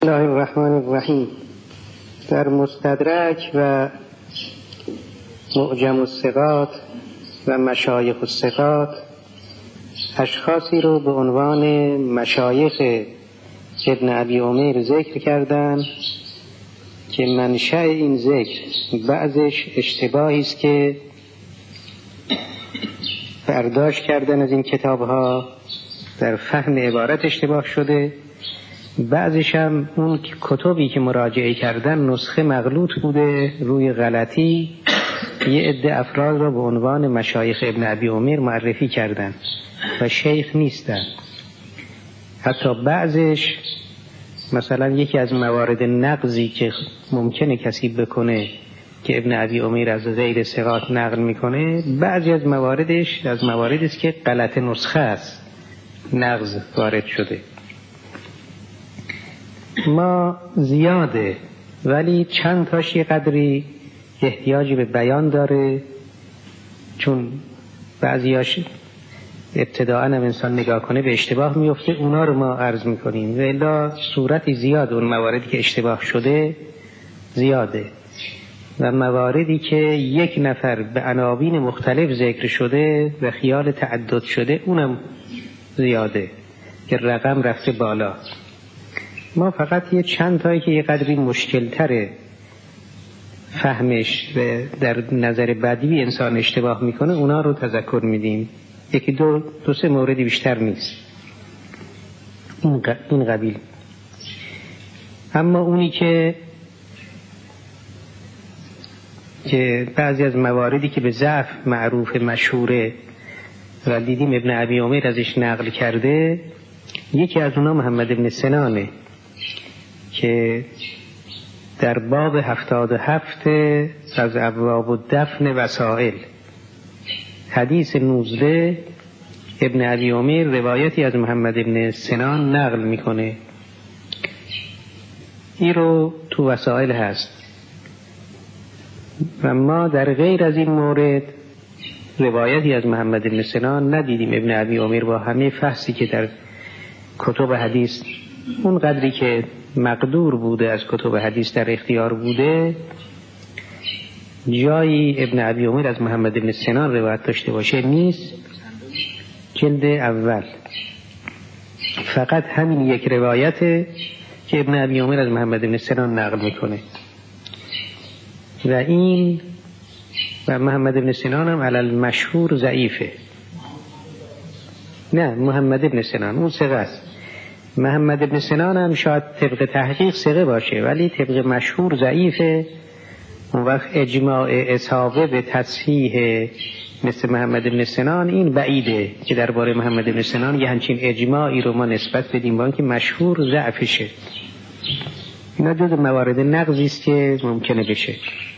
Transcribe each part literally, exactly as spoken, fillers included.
الله الرحمن الرحیم. در مستدرک و معجم الثقات و مشایخ الثقات اشخاصی رو به عنوان مشایخ ابن ابی عمیر ذکر کردن که منشأ این ذکر بعضش اشتباهی است که برداشت کردن از این کتاب‌ها در فهم عبارت اشتباه شده، بعضش هم اون کتبی که مراجعه کردن نسخه مغلوط بوده، روی غلطی یه عده افراد را به عنوان مشایخ ابن ابی عمیر معرفی کردن و شیخ نیستن. حتی بعضش مثلا یکی از موارد نقضی که ممکنه کسی بکنه که ابن ابی عمیر از غیر ثقات نقل میکنه، بعضی از مواردش از مواردی است که غلط نسخه است، نقض وارد شده. ما زیاده ولی چند تاش یه قدری احتیاجی به بیان داره، چون بعضیاش ابتداءً هم انسان نگاه کنه به اشتباه میفته، اونا رو ما عرض میکنیم. ولی صورتی زیاد اون مواردی که اشتباه شده زیاده و مواردی که یک نفر به عناوین مختلف ذکر شده و خیال تعدد شده اونم زیاده که رقم رفته بالا. ما فقط یه چند تایی که یه قدری مشکل تره فهمش و در نظر بدیوی انسان اشتباه میکنه اونا رو تذکر میدیم. یکی دو دو سه موردی بیشتر نیست این قبیل. اما اونی که که بعضی از مواردی که به ضعف معروف مشهوره و دیدیم ابن ابی عمیر ازش نقل کرده، یکی از اونا محمد ابن سنانه که در باب هفتاد و هفت از ابواب الدفن وسائل حدیث نوزده ابن ابی عمیر روایتی از محمد ابن سنان نقل میکنه. این رو تو وسائل هست و ما در غیر از این مورد روایتی از محمد ابن سنان ندیدیم. ابن ابی عمیر با همه فحصی که در کتب حدیث اون قدری که مقدور بوده از کتب حدیث در اختیار بوده، جایی ابن ابی عمیر از محمد ابن سنان روایت داشته باشه نیست. جلد اول فقط همین یک روایته که ابن ابی عمیر از محمد ابن سنان نقل میکنه و این و محمد ابن سنان هم علل مشهور ضعیفه. نه محمد ابن سنان اون ثقه است. محمد ابن سنان هم شاید طبق تحقیق ثقه باشه ولی طبق مشهور ضعیفه. اون وقت اجماع اصحابه به تصحیح مثل محمد ابن سنان این بعیده که درباره محمد ابن سنان یه همچین اجماعی رو ما نسبت بدیم با اینکه مشهور ضعفشه. اینا جز موارد نقضی است که ممکنه بشه.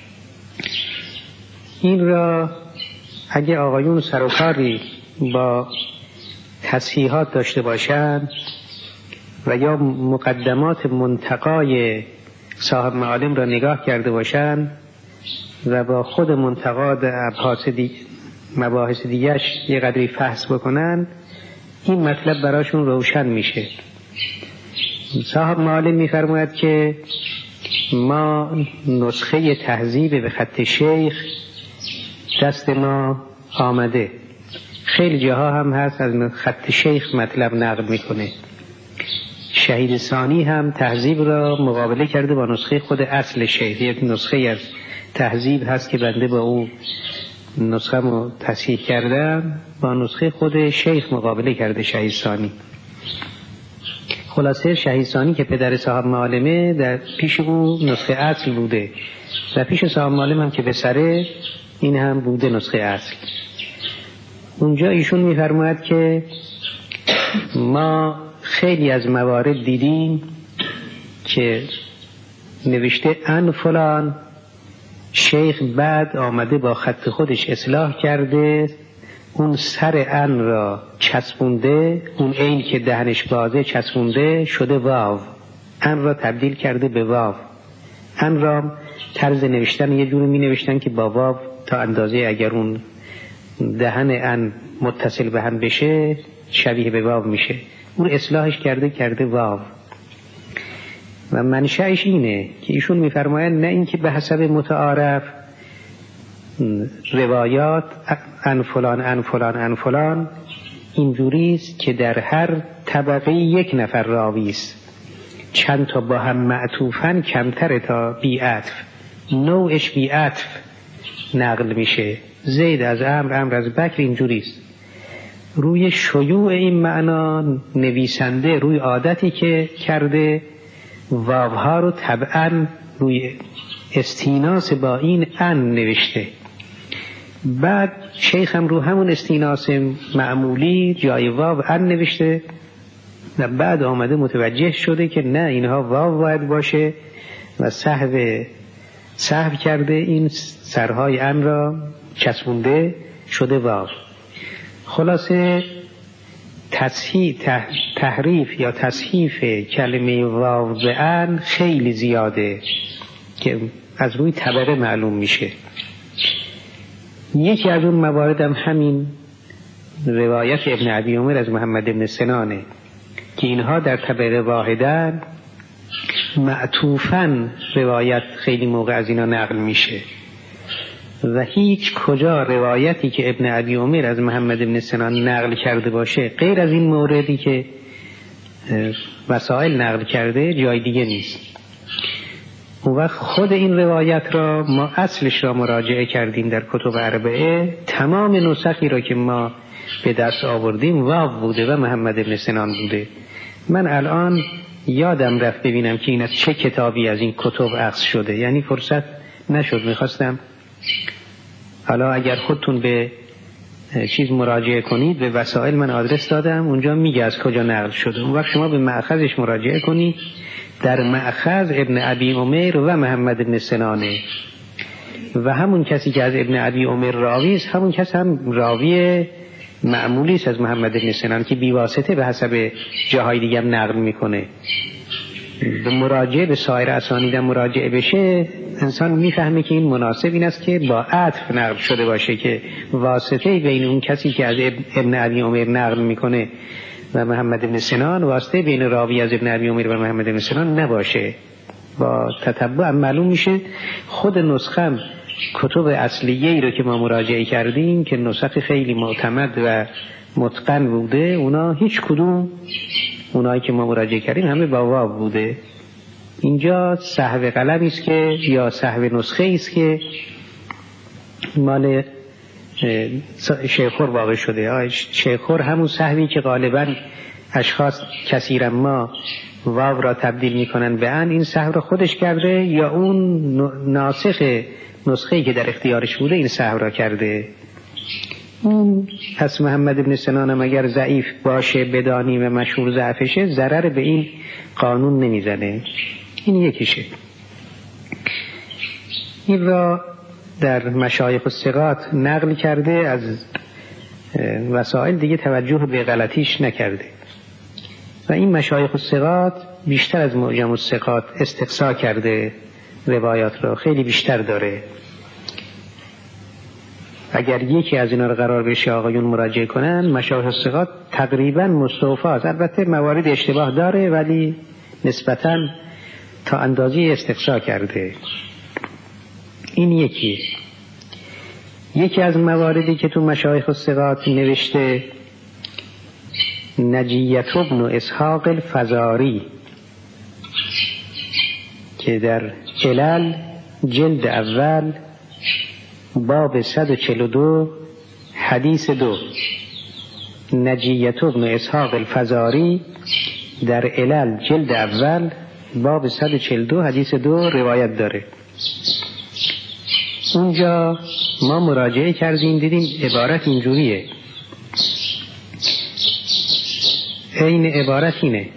این را اگه آقایون سر و کاری با تصحیحات داشته باشند و یا مقدمات منتقای صاحب معالم را نگاه کرده باشند و با خود منتقاد ابحاث دی مباحث دیگرش یه قدری فحص بکنن، این مطلب براشون روشن میشه. صاحب معالم میفرماید که ما نسخه تهذیب به خط شیخ دست ما آمده، خیلی جاها هم هست از خط شیخ مطلب نقل میکنه. شهید ثانی هم تهذیب را مقابله کرده با نسخه خود اصل شیخ. یک نسخه از تهذیب هست که بنده با او نسخه رو تصحیح کردم، با نسخه خود شیخ مقابله کرده شهید ثانی. خلاصه شهید ثانی که پدر صاحب معالمه در پیش او نسخه اصل بوده و پیش صاحب معالم هم که به سره این هم بوده نسخه اصل. اونجا ایشون میفرماید که ما خیلی از موارد دیدیم که نوشته ان فلان، شیخ بعد آمده با خط خودش اصلاح کرده، اون سر ان را چسبونده، اون عین که دهنش بازه چسبونده شده واو، ان را تبدیل کرده به واو. ان را طرز نوشتن یه جوری می نوشتن که با واو تا اندازه اگر اون دهن ان متصل به هم بشه شبیه به واو میشه، اون اصلاحش کرده کرده واو. و منشأش اینه که ایشون میفرمایند نه اینکه به حسب متعارف روایات ان فلان ان فلان ان فلان اینجوریست که در هر طبقه یک نفر راوی است، چند تا با هم معطوفن کمتر تا بی عطف، نوعش بی عطف نقل میشه. زید از عمرو، عمرو از بکر، اینجوریست. روی شیوع این معنا نویسنده روی عادتی که کرده واوها رو طبعا روی استیناس با این ان نوشته. بعد شیخ هم رو همون استیناس معمولی جای واو ان نوشته و بعد آمده متوجه شده که نه اینها واو باید باشه و سهو سهو کرده، این سرهای ان را چسبونده شده واو. خلاصه تصحیح تحریف یا تصحیف کلمه واو به ان خیلی زیاده که از روی طبقه معلوم میشه. یکی از اون موارد هم همین روایت ابن ابی عمر از محمد بن سنانه که اینها در طبقه واحدن، معطوفاً روایت خیلی موقع از اینا نقل میشه و هیچ کجا روایتی که ابن ابی عمر از محمد بن سنان نقل کرده باشه غیر از این موردی که وسائل نقل کرده جای دیگه نیست. اون وقت خود این روایت را ما اصلش را مراجعه کردیم در کتب اربعه، تمام نسخی را که ما به دست آوردیم واو بوده و محمد بن سنان بوده. من الان یادم رفت ببینم که این از چه کتابی از این کتب اخذ شده، یعنی فرصت نشد. میخواستم حالا اگر خودتون به چیز مراجعه کنید، به وسائل من آدرس دادم، اونجا میگه از کجا نقل شده. اون وقت شما به مأخذش مراجعه کنید. در مأخذ ابن ابی عمر و محمد بن سنانه و همون کسی که از ابن ابی عمر راوی است همون کس هم راوی معمولی است از محمد بن سنان که بیواسطه به حسب جاهای دیگه هم نقل میکنه. به مراجعه به سایر اسانید مراجعه بشه، انسان میفهمه که این مناسب این است که با عطف نقل شده باشه که واسطه بین اون کسی که از ابن ابی عمر نقل میکنه و محمد بن سنان واسطه بین راوی از ابن ابی عمر و محمد بن سنان نباشه. با تتبع معلوم میشه. خود نسخه کتب اصلیه‌ای رو که ما مراجعه کردیم که نسخ خیلی معتمد و متقن بوده، اونا هیچ کدوم اونایی که ما مراجعه کردیم همه با واو بوده. اینجا سهو قلمی است که یا سهو نسخه است که مال شیخور واقع شده. شیخور همون سهوی که غالبا اشخاص کثیرا ما واو را تبدیل میکنن به ان، این سهو را خودش کرده یا اون ناسخ نسخه‌ای که در اختیارش بوده این سهو را کرده. اون پس محمد بن سنان هم اگر ضعیف باشه بدانیم و مشهور ضعفشه، ضرر به این قانون نمیزنه. این یکیشه. این را در مشایخ الثقات نقل کرده، از وسائل دیگه توجه به غلطیش نکرده و این مشایخ الثقات بیشتر از معجم الثقات استقصا کرده، روایات را خیلی بیشتر داره. اگر یکی از اینا رو قرار بشه آقایون مراجعه کنن، مشایخ الثقات تقریبا مستوفی است. البته موارد اشتباه داره ولی نسبتاً تا اندازی استقصا کرده. این یکی یکی از مواردی که تو مشایخ الثقات نوشته نجیت ابن اسحاق الفزاری که در علل جلد اول باب صد و چهل و دو حدیث دو، نجیت ابن اسحاق الفزاری در علل جلد اول باب صد و چهل و دو حدیث دو روایت داره. اونجا ما مراجعه کردیم دیدیم عبارت اینجوریه، این عبارت اینه.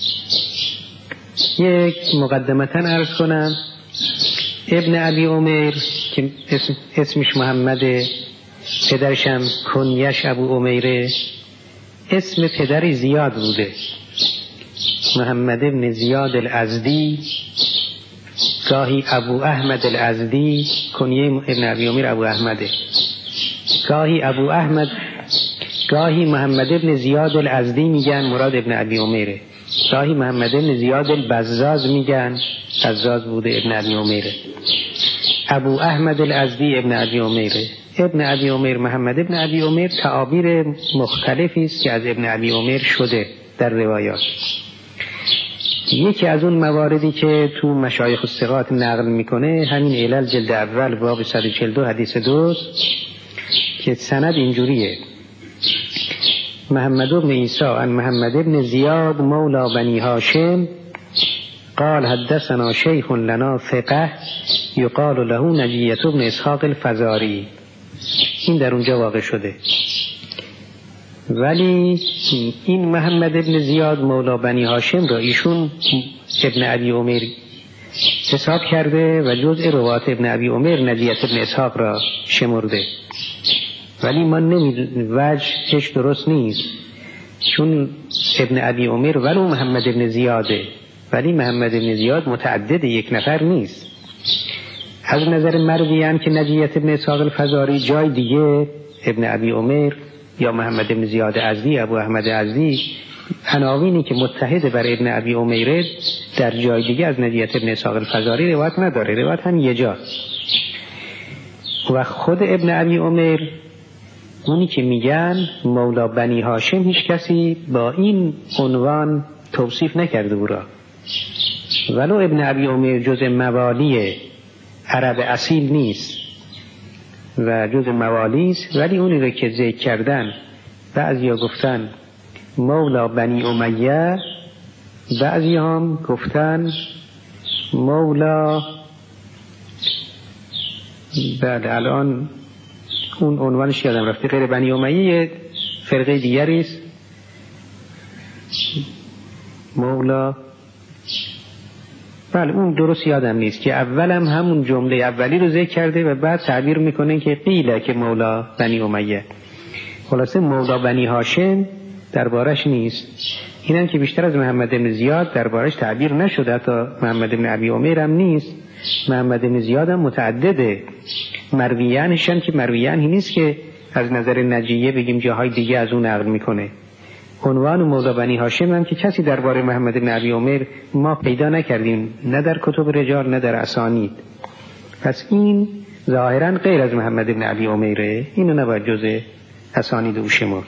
یک مقدمتا عرض کنم، ابن ابی عمر که اسم اسمش محمده، پدرشم کنیش ابو عمیره، اسم پدری زیاد بوده، محمد ابن زیاد الازدی، گاهی ابو احمد الازدی، کنیه ابن ابی عمر ابو احمده، گاهی ابو احمد، گاهی محمد ابن زیاد الازدی میگن مراد ابن ابی عمره. گاهی محمد بن زیاد البزاز میگن، بزاز بوده، ابن ابی عمیره. ابو احمد الازدی ابن ابی عمیره. ابن ابی عمیر محمد ابن ابی عمیر تعابیر مختلفی است که از ابن ابی عمیر شده در روایات. یکی از اون مواردی که تو مشایخ الثقات نقل میکنه همین علل جلد اول باب صد و چهل و دو حدیث دو که سند اینجوریه: محمد بن عیسی عن محمد بن زیاد مولا بنی هاشم قال حدثنا شیخ لنا ثقه یقال له نجیة بن اسحاق الفزاری. این در اونجا واقع شده. ولی این محمد بن زیاد مولا بنی هاشم را ایشون ابن ابی عمیر حساب کرده و جزء روات ابن ابی عمیر نجیة بن اسحاق را شمرده. ولی ما نمی وجهش درست نیست، چون ابن ابی عمیر ولو محمد بن زیاده، ولی محمد بن زیاد متعدد یک نفر نیست. از نظر مرویان که نجیة بن اسحاق الفزاری جای دیگه ابن ابی عمیر یا محمد بن زیاد ازدی، ابو احمد ازدی، عناوینی که متحد بر ابن ابی عمیر در جای دیگه از نجیة بن اسحاق الفزاری روایت نداره، روایت هم یه جا. و خود ابن ابی عمیر اونی که میگن مولا بنی هاشم، هیچ کسی با این عنوان توصیف نکرده او را. ولو ابن ابی عمیر جز موالی عرب اصیل نیست و جز موالی است، ولی اونی رو که ذکر کردن بعضیا گفتن مولا بنی امیه، بعضی هم گفتن مولا، بعد الان اون عنوانش یادم رفته، غیر بنی امیه فرقه دیگری است، مولا، بله اون درست یادم نیست، که اولم همون جمله اولی رو ذکر کرده و بعد تعبیر میکنه که قیله که مولا بنی امیه. خلاصه مولا بنی هاشم دربارش نیست. اینم که بیشتر از محمد بن زیاد دربارش تعبیر نشده، تا محمد بن ابی عمیر هم نیست. محمد بن زیاد هم متعدده، مرویانشن که مرویانی نیست که از نظر نجیه بگیم جاهای دیگه از اون نقل میکنه. عنوان مولا بنی هاشم هم که کسی درباره محمد بن ابی عمیر ما پیدا نکردیم، نه در کتب رجال نه در اسانید. پس این ظاهرا غیر از محمد بن ابی عمیره، اینو نباید جز اسانید او شمرد.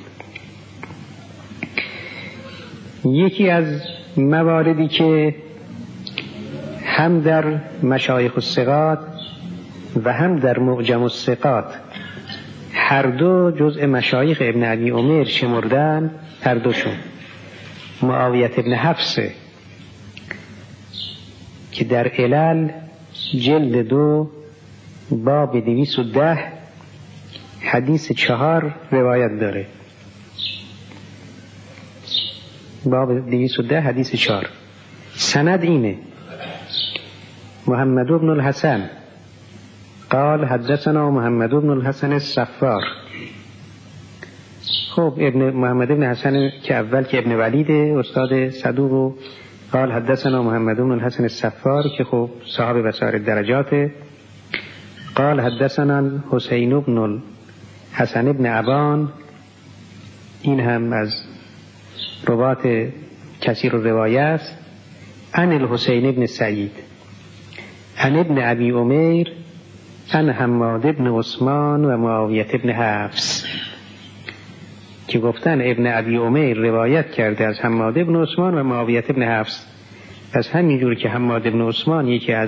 یکی از مواردی که هم در مشایخ الثقات و هم در معجم الثقات هر دو جزء مشایخ ابن ابی عمیر شمردن، هر دوشون معاویه ابن حفصه که در علل جلد دو باب دویست و ده حدیث چهار روایت داره. باب دویست و ده حدیث چهار سند اینه: محمد بن الحسن قال حدثنا محمد بن الحسن الصفار. خب ابن محمد بن حسن که اول که ابن ولیده استاد صدوق، قال حدثنا محمد بن الحسن الصفار که خب صاحب بصائر الدرجات، قال حدثنا حسین بن الحسن بن ابان، این هم از روات کثیر روایه است، عن الحسین بن سعید عن ابن ابی عمیر عن حماد بن عثمان و معاویه بن حفص، که گفتن ابن ابی عمیر روایت کرده از حماد بن عثمان و معاویه بن حفص. از همین جور که حماد بن عثمان یکی از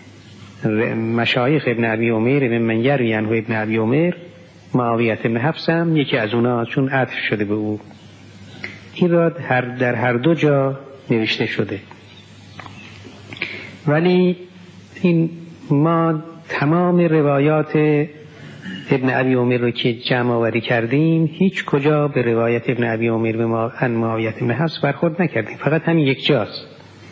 مشایخ ابن ابی عمیر من یروی عنه ابن ابی عمیر، معاویه بن حفص هم یکی از اونا، چون عطف شده به او. این را هر در هر دو جا نوشته شده. ولی این ما تمام روایات ابن ابی عمیر رو که جمع آوری کردیم، هیچ کجا به روایت ابن ابی عمیر به ما عن معاویه بن حفص برخورد نکردیم، فقط همین یک جاست.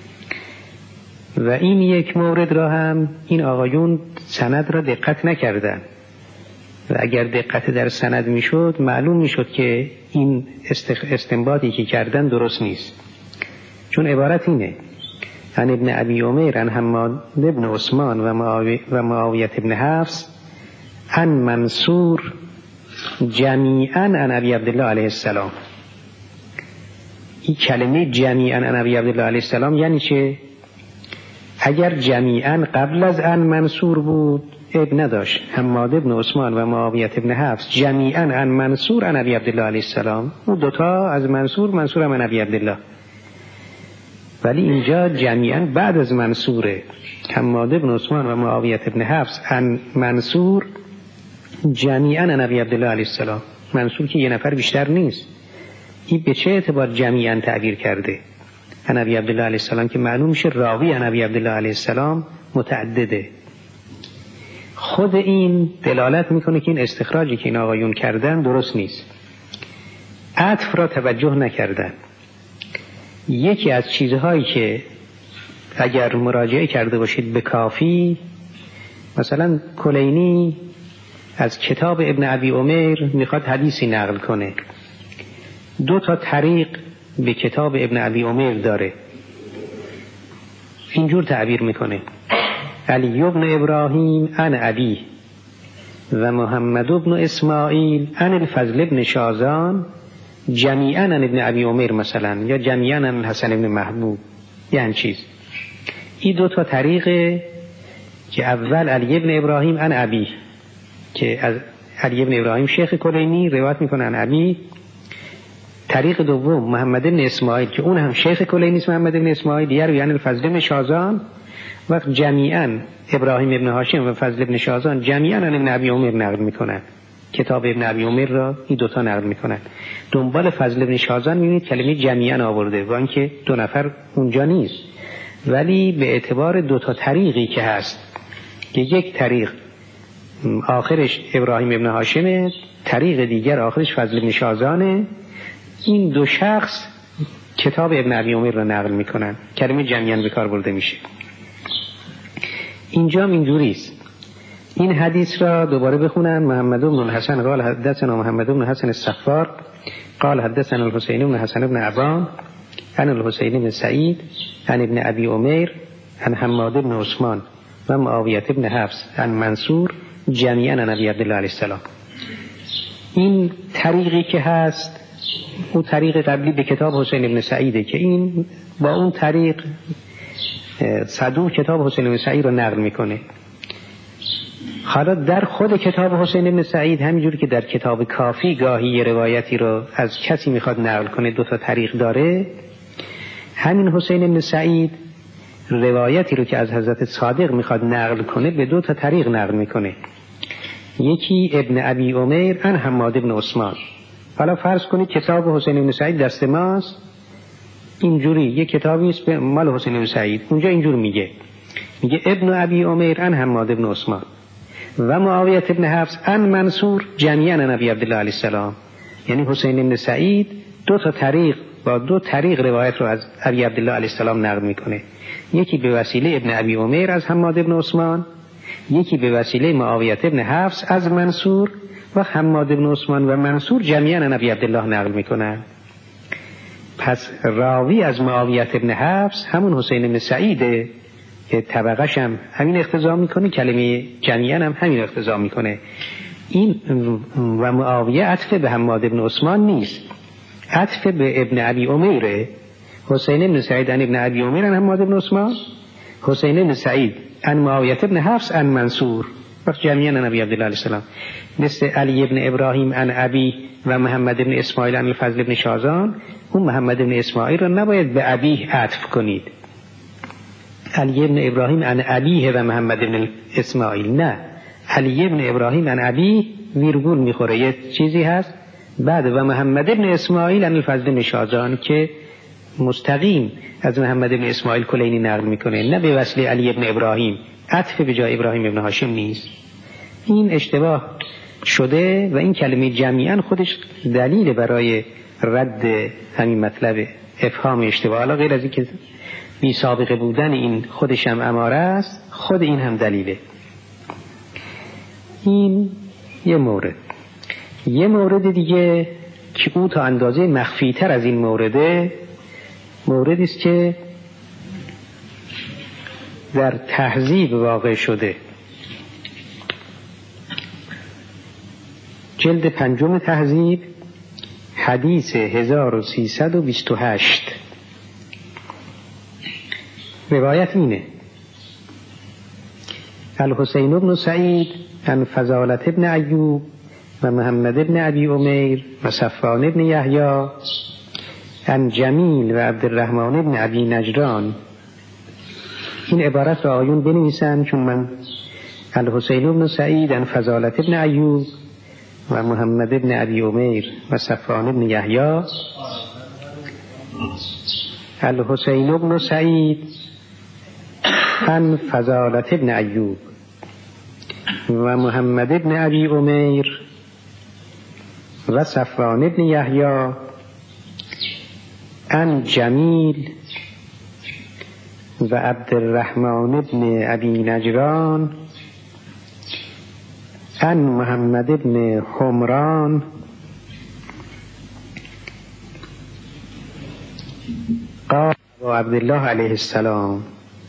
و این یک مورد را هم این آقایون سند را دقت نکردن، و اگر دقت در سند میشد معلوم میشد که این استنباطی که کردن درست نیست. چون عبارت اینه: عن ابن ابی عمیر عن حماد بن عثمان و معاویه بن حفص عن منصور جمیعا عن ابی عبدالله علیه السلام. این کلمه جمیعا عن ابی عبدالله علیه السلام یعنی چه؟ اگر جمیعا قبل از ان منصور بود اب نداشت. حماد ابن عثمان و معاویه ابن حفص جمیعا عن منصور عن ابی عبدالله علیه السلام، اون دوتا از منصور، منصور هم عن ابی عبدالله. ولی اینجا جمیعا بعد از منصوره. حماد ابن عثمان و معاویه ابن حفص عن منصور جمیعا عن ابی عبدالله علیه السلام. منصور که یه نفر بیشتر نیست. این به چه اعتبار جمیعا تعبیر کرده؟ عن ابی عبدالله علیه السلام که معلوم میشه راوی عن ابی عبدالله علیه السلام متعدده. خود این دلالت میکنه که این استخراجی که این آقایون کردن درست نیست. عطف را توجه نکردن. یکی از چیزهایی که اگر مراجعه کرده باشید به کافی، مثلا کلینی از کتاب ابن ابی عمر میخواد حدیثی نقل کنه، دو تا طریق به کتاب ابن ابی عمر داره، اینجور تعبیر میکنه: علی ابن ابراهیم عن ابی و محمد ابن اسماعیل عن الفضل ابن شازان جمیعا عن ابن ابی عمر مثلا، یا جمیعا عن الحسن ابن محبوب، یعنی چیز. این دو تا طریقه که اول علی ابن ابراهیم عن ابی که از علی ابن ابراهیم شیخ کلینی روایت میکنه عن ابی، طریق دوم محمد ابن اسماعیل که اون هم شیخ کلینی است، محمد ابن اسماعیل دیگر یعنی الفضل ابن شازان، وقت جمیعا ابراهیم ابن هاشم و فضل ابن شازان جمیعا عن ابن ابی عمر نقل میکنن. کتاب ابن ابی عمر را این دوتا نقل میکنن. دنبال فضل ابن شازان میبینید کلمه جمیعا آورده، با اینکه دو نفر اونجا نیست، ولی به اعتبار دوتا طریقی که هست که یک طریق آخرش ابراهیم ابن هاشمه، طریق دیگر آخرش فضل ابن شازانه، این دو شخص کتاب ابن ابی عمر را نقل میکنن، کلمه جمیعا به کار برده میشه. اینجا هم اینجوریست. این حدیث را دوباره بخونن: محمد بن الحسن قال حدثنا محمد بن حسن الصفار قال حدثنا الحسین بن حسن بن عبان عن الحسین بن سعید عن ابن ابی عمر عن حماد بن عثمان و معاویه بن حفص عن منصور جمیعا عن ابی عبدالله علیه السلام. این طریقی که هست اون طریق قبلی به کتاب حسین بن سعیده که این با اون طریق صدوق کتاب حسین بن سعید رو نقل میکنه. حالا در خود کتاب حسین بن سعید همینجور که در کتاب کافی گاهی یه روایتی رو از کسی میخواد نقل کنه دو تا طریق داره، همین حسین بن سعید روایتی رو که از حضرت صادق میخواد نقل کنه به دو تا طریق نقل میکنه. یکی ابن ابی عمر عن حماد بن عثمان. حالا فرض کنید کتاب حسین بن سعید دست ماست، اینجوری یه کتابی است به مال حسین بن سعید، اونجا اینجور میگه میگه ابن ابی عمر عن حماد بن عثمان و معاویه ابن حفص عن منصور جمیعا عن ابی عبدالله علیه السلام. یعنی حسین بن سعید دو تا طریق با دو طریق روایت رو از ابی عبدالله علیه السلام نقل میکنه، یکی به وسیله ابن ابی عمر از حماد بن عثمان، یکی به وسیله معاویه ابن حفص از منصور، و حماد بن عثمان و منصور جمیعا عن ابی عبدالله نقل میکنن. پس راوی از معاویه ابن حفص همون حسین بن سعیده که طبقش هم همین اقتضا میکنه، کلمه جمیعا هم همین اقتضا میکنه. این و معاویه عطف به حماد بن عثمان نیست، عطف به ابن ابی عمره. حسین بن سعید عن ابن ابی عمر عن حماد بن عثمان، حسین بن سعید عن معاویه ابن حفص عن منصور، وقت جمیعا عن ابی عبدالله علیه السلام. مثل علی ابن ابراهیم عن ابی و محمد ابن اسماعیل عن الفضل ابن شازان، اون محمد ابن اسماعیل رو نباید به ابی عطف کنید. علی ابن ابراهیم عن ابیه و محمد ابن اسماعیل، نه، علی ابن ابراهیم عن ابی ویرگول میخوره، یه چیزی هست بعد و محمد ابن اسماعیل عن الفضل ابن شازان که مستقیم از محمد ابن اسماعیل کلینی نقل میکنه، نه به وسیله علی ابن ابراهیم، عطف به جای ابراهیم ابن هاشم نیست. این اشتباه شده و این کلمه جمیعا خودش دلیل برای رد همین مطلب افهام اشتباه. حالا غیر از این که بی سابقه بودن این خودش هم اماره است، خود این هم دلیله. این یه مورد. یه مورد دیگه که او تا اندازه مخفی تر از این مورده، موردی است که در تهذیب واقع شده. جلد پنجم تهذیب حدیث هزار و سیصد و بیست و هشت. روایت اینه: الحسین بن سعید عن فضالة بن ایوب و محمد بن ابی عمیر و صفوان بن یحیی عن جمیل و عبدالرحمن بن ابی نجران. این عبارت را آیون بنویسن، چون من الحسین بن سعید عن فضالة بن ایوب و محمد بن ابی عمیر و صفوان بن یحیی، الحسین بن سعید عن فضالة بن ایوب و محمد بن ابی عمیر و صفوان بن یحیی عن جمیل و عبدالرحمن بن ابی نجران عن محمد بن حمران قال و عبدالله علیه السلام.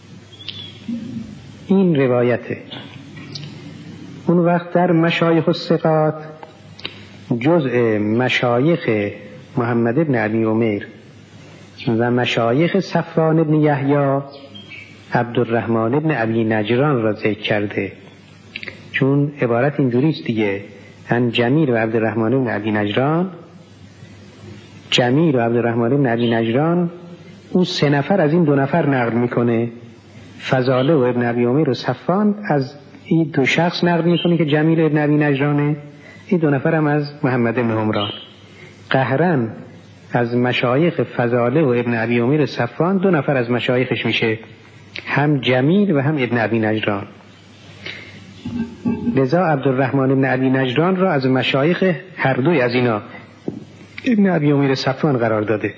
این روایته. اون وقت در مشایخ الثقات جزء مشایخ محمد بن ابی عمیر و مشایخ صفوان بن یحیی عبدالرحمن بن ابی نجران را ذکر کرده، چون عبارت اینجوریست دیگه: ان جمیل و عبدالرحمن بن ابی نجران. جمیل و عبدالرحمن بن ابی نجران اون سه نفر از این دو نفر نقل میکنه، فضاله و ابن ابی عمیر و صفوان از این دو شخص نقل میکنه که جمیل و ابن ابی نجرانه، این دو نفر هم از محمد بن حمران. قهرن از مشایخ فضاله و ابن ابی عمیر صفوان دو نفر از مشایخش میشه، هم جمیل و هم ابن ابی نجران. لذا عبدالرحمن بن ابی نجران را از مشایخ هر دوی از اینا ابن ابی عمیر صفوان قرار داده.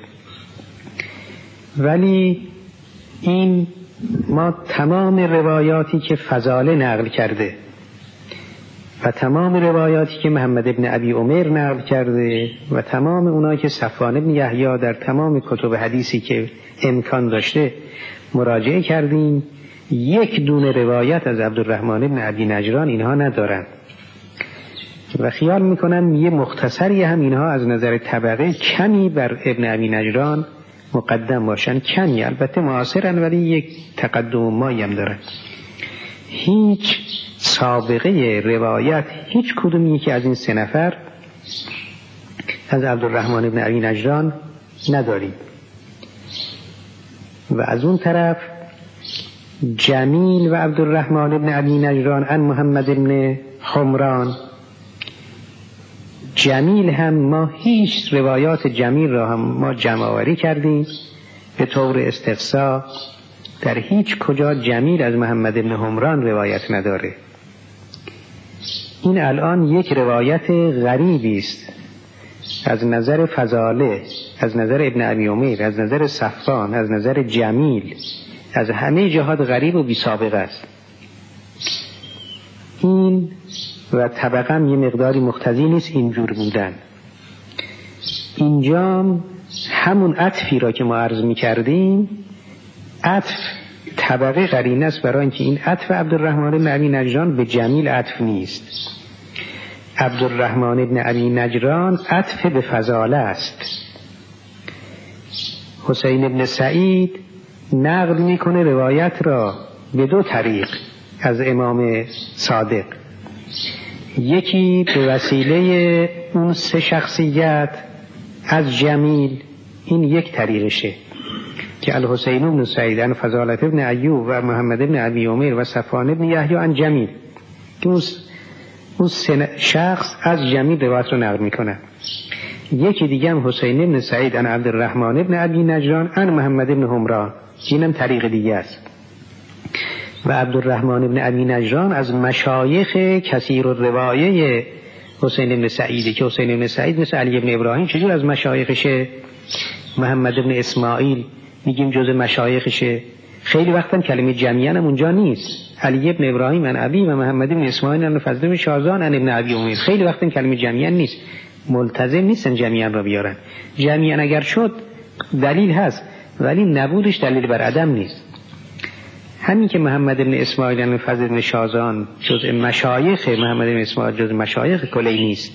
ولی این ما تمام روایاتی که فضاله نقل کرده و تمام روایاتی که محمد ابن ابی عمیر نقل کرده و تمام اونایی که صفوان ابن یحیی در تمام کتب حدیثی که امکان داشته مراجعه کردیم، یک دونه روایت از عبدالرحمن ابن ابی نجران اینها ندارن و خیال میکنم یه مختصری هم اینها از نظر طبقه کمی بر ابن ابی نجران مقدم باشن، کمی، البته معاصرن ولی یک تقدم مایی هم دارن. هیچ سابقه روایت هیچ کدومی که از این سه نفر از عبدالرحمن ابن ابی نجران نداریم. و از اون طرف جمیل و عبدالرحمن ابن ابی نجران عن محمد ابن حمران، جمیل هم ما هیچ روایات جمیل را هم ما جمع آوری کردیم به طور استقصا، در هیچ کجا جمیل از محمد ابن حمران روایت نداره. این الان یک روایت غریبی است از نظر فضاله، از نظر ابن ابی عمیر، از نظر صفوان، از نظر جمیل، از همه جهات غریب و بی سابقه است. این و طبقه هم یه مقداری مقتضی نیست اینجور بودن. اینجا همون عطفی را که ما عرض می کردیم، عطف طبقه قرینه است برای اینکه این عطف عبدالرحمن بن ابی نجران به جمیل عطف نیست. عبدالرحمن بن ابی نجران عطف به فضاله است. حسین بن سعید نقل میکنه روایت را به دو طریق از امام صادق، یکی به وسیله اون سه شخصیت از جمیل، این یک طریقشه که الحسین بن سعید عن فضالة بن ایوب و محمد بن ابی عمیر و صفوان بن یحیی عن جمیل، که اون سه شخص از جمیل روایت رو نقل میکنه. یکی دیگه هم حسین بن سعید عن عبدالرحمن بن ابی نجران عن محمد بن حمران، اینم طریق دیگه است. و عبدالرحمن بن ابی نجران از مشایخ کثیر الروایه حسین بن سعیده، که حسین بن سعید مثل علی بن ابراهیم چجور از مشایخشه، محمد بن اسماعیل میگیم جز مشایخشه. خیلی وقتا کلمه جمیعن هم اونجا نیست، علی بن ابراهیم عن ابی و محمد بن اسماعیل عن فضل بن شازان عن ابن ابی عمیر، خیلی وقتا کلمه جمیعن نیست، ملتزم نیستن جمیعن را بیارن. جمیعن اگر شد دلیل هست ولی نبودش دلیل بر عدم نیست. همین که محمد بن اسماعیل عن فضل بن شازان جز مشایخ، محمد بن اسماعیل جز مشایخ کلی نیست،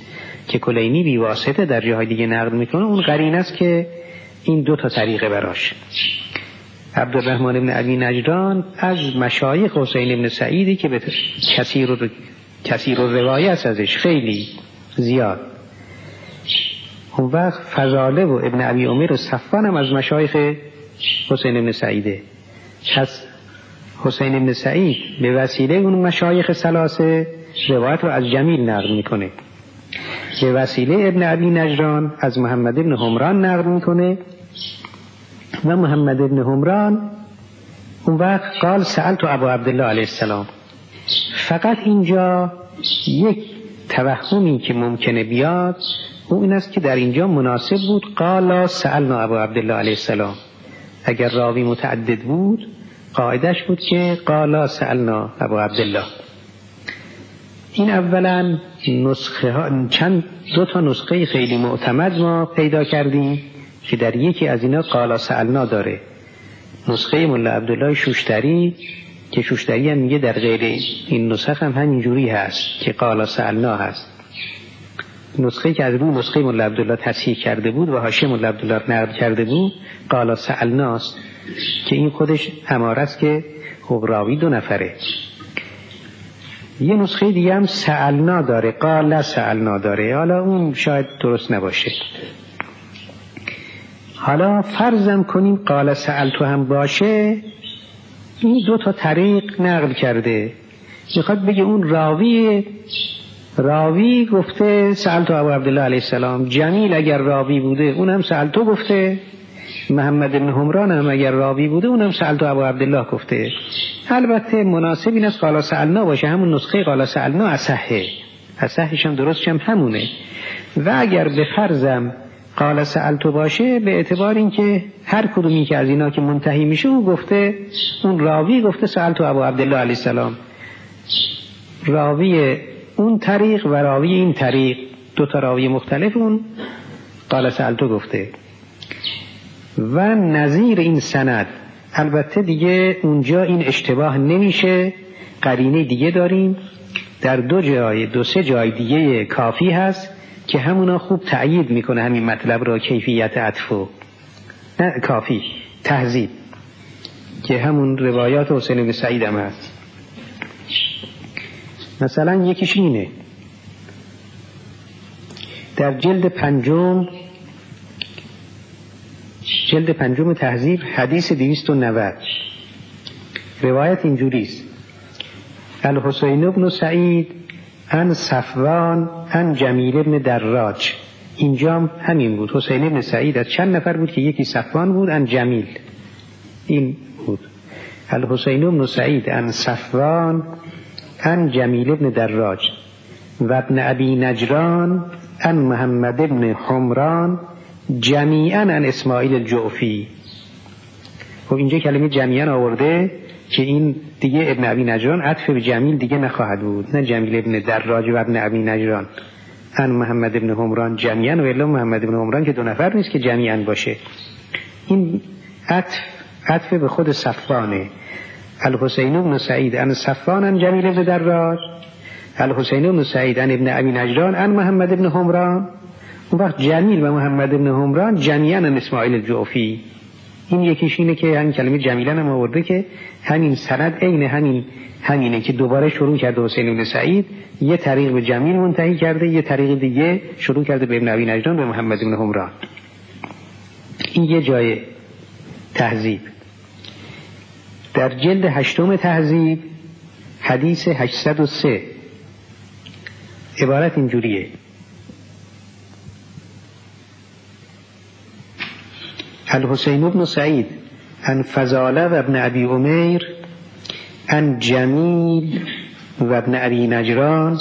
که کلینی بی واسطه در جاهای دیگه نقل میکنه، اون قرینه است که این دو تا طریقه براش. عبدالرحمن ابن ابی نجران از مشایخ حسین ابن سعیدی که به کثیر و کثیر و روایت ازش خیلی زیاد. اون وقت فضاله و ابن ابی عمر و صفوان هم از مشایخ حسین ابن سعیده. پس حسین ابن سعید به وسیله اون مشایخ ثلاثه روایت رو از جمیل نقل میکنه، به وسیله ابن ابی نجران از محمد ابن حمران نقل میکنه و محمد ابن حمران اون وقت قال سألت ابا عبدالله علیه السلام. فقط اینجا یک توهمی که ممکنه بیاد او این است که در اینجا مناسب بود قال سألنا ابا عبدالله علیه السلام. اگر راوی متعدد بود قاعدش بود که قال سألنا ابا عبدالله. این اولا نسخه ها، چند دو تا نسخه خیلی معتمد ما پیدا کردیم که در یکی از اینا قال سألنا داره. نسخه مولا عبدالله شوشتری که شوشتری هم میگه در غیر این نسخه هم همینجوری هست که قال سألنا هست. نسخه که از روی نسخه مولا عبدالله تصحیح کرده بود و حاشیه مولا عبدالله نقل کرده بود قال سألنا است که این خودش اماره است که خب راوی دو نفره. یه نسخه دیگه هم سألنا داره، قال سألنا داره، حالا اون شاید درست نباشه. حالا فرضم کنیم قال سألتو هم باشه، این دو تا طریق نقل کرده، میخواد بگه اون راوی راوی گفته سألتو ابو عبدالله علیه السلام، جمیل اگر راوی بوده اونم سألتو گفته، محمد بن حمران هم اگر راوی بوده اونم سألتو ابو عبدالله گفته. البته مناسب این است قال سألنا باشه، همون نسخه قال سألنا اصحه، اصحش هم درست هم همونه. و اگر به فرضم قال سألتو باشه به اعتبار این که هر کدومی که از اینا که منتهی میشه او گفته، اون راوی گفته سألتو ابو عبدالله علیه السلام، راوی اون طریق و راوی این طریق دو تا راوی مختلف اون قال سألتو گفته. و نظیر این سند البته دیگه اونجا این اشتباه نمیشه، قرینه دیگه داریم در دو جای دو سه جای دیگه کافی هست که همونا خوب تأیید میکنه همین مطلب را، کیفیت عطفو نه کافی تهذیب که همون روایات حسین بن سعید هم هست. مثلا یکیش اینه در جلد پنجم جلد پنجم تهذیب حدیث دویست و نود روایت اینجوریست: الحسین بن سعید ان صفوان ان جمیل بن دراج. اینجا همین بود، حسین بن سعید از چند نفر بود که یکی صفوان بود، ان جمیل این بود. الحسین بن سعید ان صفوان ان جمیل بن دراج و ابن ابی نجران ان محمد بن حمران جمیعا ان اسماعیل الجعفی. خب اینجا کلمه جمیعا آورده که این دیگه ابن ابی نجران عطف به جمیل دیگه نخواهد بود، نه جمیل ابن دراج و ابن ابی نجران ان محمد ابن حمران جمیعا، و الا محمد ابن حمران که دو نفر نیست که جمیعا باشه. این عطف عطف به خود صفوانه. الحسین بن سعید ان صفوان ان جمیل ابن دراج، الحسین بن سعید ان ابن ابی نجران ان محمد ابن حمران. اون وقت جمیل و محمد ابن حمران جمیعا ان اسماعیل الجعفی. این یکیش اینه که همین کلمه جمیلن هم آورده که همین سند عین همین همینه که دوباره شروع کرده حسین بن سعید، یه طریق به جمیل منتهی کرده، یه طریق دیگه شروع کرده به ابن ابی نجران به محمد بن حمران. این یه جای تهذیب. در جلد هشتم تهذیب حدیث هشتصد و سه عبارت اینجوریه: الحسین بن سعید ان فضاله و ابن ابی عمیر ان جمیل و ابن ابی نجران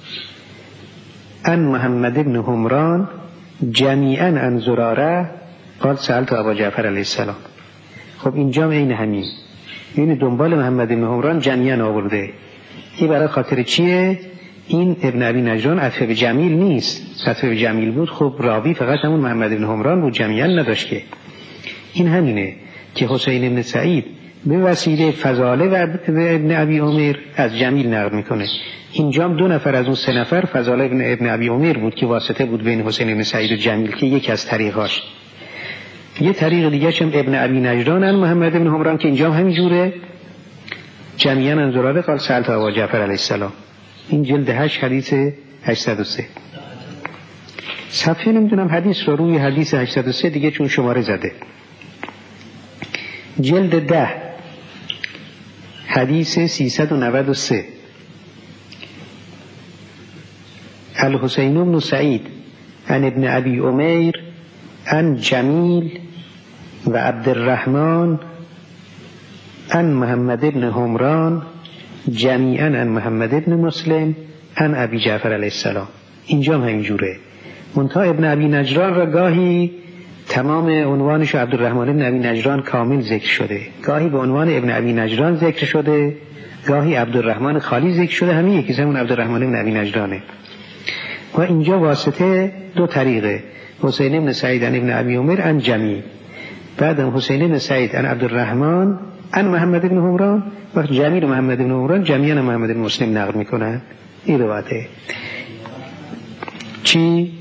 ان محمد بن حمران جمیعا ان زراره قال سألت ابا جعفر علیه السلام. خب اینجا این همین این دنبال محمد بن حمران جمیعا آورده. این برای خاطر چیه؟ این ابن ابی نجران عطف به جمیل نیست، عطف به جمیل بود خب راوی فقط همون محمد بن حمران بود، جمیعا نداشت که. این همینه که حسین بن سعید به وسیله فضاله و ابن ابی عمر از جمیل نقل میکنه. اینجا دو نفر از اون سه نفر فضاله ابن, ابن ابی عمر بود که واسطه بود بین حسین بن سعید و جمیل که یکی از طریقاش. یه طریق دیگه هم ابن ابی نجران ان محمد بن حمران که اینجا همین جوره جمیعا ان زراره قال سألت ابا جعفر علیه السلام. این جلد هشت حدیث هشتصد و سه. صفحه نمیدونم حدیث رو روی حدیث هشتصد و سه دیگه چون شماره زده. جلد ده حدیث سیصد و نود و سه. الحسین بن سعید عن ابن ابی عمر عن جمیل و عبدالرحمن عن محمد بن حمران جمیعا عن محمد بن مسلم عن ابی جعفر علیه السلام. اینجا هم همینجوره. منتها ابن ابی نجران را گاهی تمام عنوانش عبدالرحمن بن ابی نجران کامل ذکر شده، گاهی به عنوان ابن ابی نجران ذکر شده، گاهی عبدالرحمن خالی ذکر شده. همین یکی زمون عبدالرحمن بن ابی نجرانه. و اینجا واسطه دو طریقه، حسین بن سعید عن ابن ابی عمر عن جمیل، بعدم حسین بن سعید عن عبدالرحمن عن محمد بن حمران و جمیل محمد بن حمران جمیعا محمد بن مسلم نقل میکنن. این روایته چی؟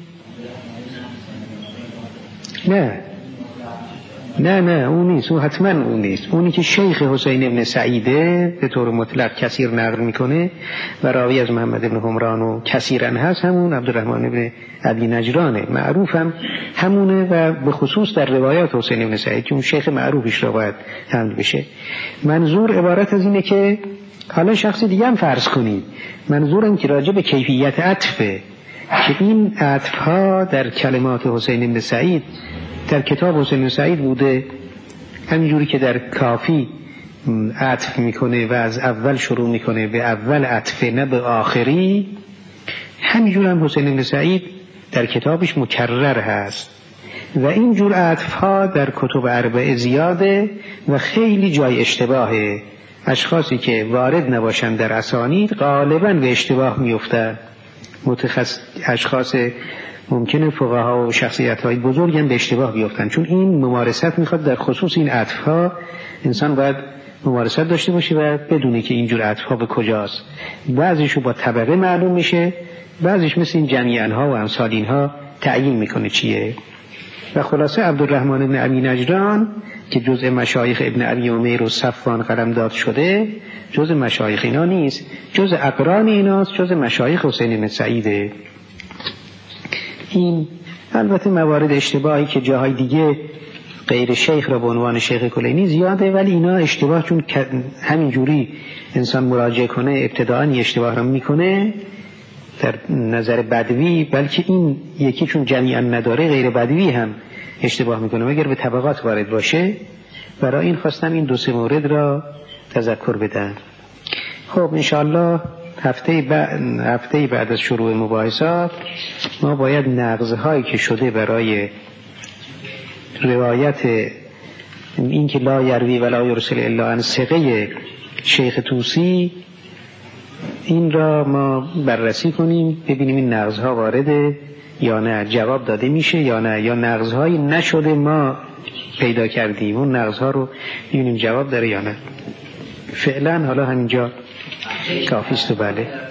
نه نه نه اون نیست، اون حتما اون نیست. اونی که شیخ حسین ابن سعیده به طور مطلق کثیر نقل میکنه و راوی از محمد ابن حمران و کثیرا هست، همون عبدالرحمن ابن ابی نجرانه. معروف هم همونه و به خصوص در روایات حسین ابن سعید که اون شیخ معروفش رو باید حمل بشه. منظور عبارت از اینه که حالا شخصی دیگه هم فرض کنید، منظورم که راجع به کیفیت عطفه که این عطفها در کلمات حسین بن سعید در کتاب حسین بن سعید بوده، همینجوری که در کافی عطف میکنه و از اول شروع میکنه به اول عطفه نه به آخری، همینجور هم حسین بن سعید در کتابش مکرر هست و اینجور عطفها در کتب اربعه زیاده و خیلی جای اشتباهه. اشخاصی که وارد نباشند در اسانید غالبا به اشتباه میفتن. متخصص اشخاص ممکنه فقها و شخصیت‌های بزرگ هم به اشتباه بیفتن، چون این ممارست میخواد. در خصوص این عطف‌ها انسان باید ممارست داشته باشه و بدونه که اینجور عطف‌ها به کجاست. بعضیشو با طبقه معلوم میشه، بعضیش مثل این جمیعن‌ها و امثال اینها تعیین میکنه چیه. و خلاصه عبدالرحمن بن ابی نجران که جزء مشایخ ابن ابی عمر و صفوان قلمداد شده، جزء مشایخ اینا نیست، جزء اقران ایناست، جزء مشایخ حسین بن سعیده. این البته موارد اشتباهی که جاهای دیگه غیر شیخ را به عنوان شیخ کلینی زیاده، ولی اینا اشتباه چون همین جوری انسان مراجعه کنه ابتداعاً اشتباه را میکنه در نظر بدوی، بلکه این یکی چون جمیعاً نداره غیر بدوی هم اشتباه میکنه مگر به طبقات وارد باشه. برای این خواستم این دو سه مورد را تذکر بدم. خب انشاءالله هفته بعد هفته بعد از شروع مباحثات ما باید نقض‌هایی که شده برای روایت این که لا یروی ولا یرسل الا عن ثقه شیخ طوسی، این را ما بررسی کنیم ببینیم این نقض‌ها وارده یا نه، جواب داده میشه یا نه، یا نقض‌هایی نشده ما پیدا کردیم اون نقض‌ها رو ببینیم جواب داره یا نه. فعلا حالا همینجا کافیست و بله.